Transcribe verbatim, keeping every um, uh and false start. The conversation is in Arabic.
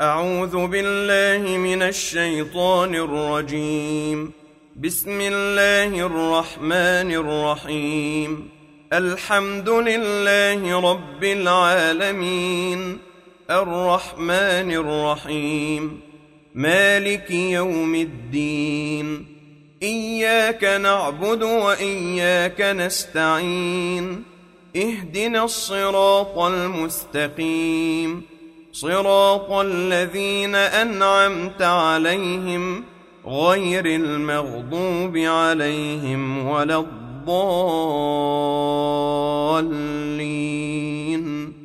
أعوذ بالله من الشيطان الرجيم. بسم الله الرحمن الرحيم. الحمد لله رب العالمين، الرحمن الرحيم، مالك يوم الدين، إياك نعبد وإياك نستعين، اهدنا الصراط المستقيم، صراط الذين أنعمت عليهم غير المغضوب عليهم ولا الضالين.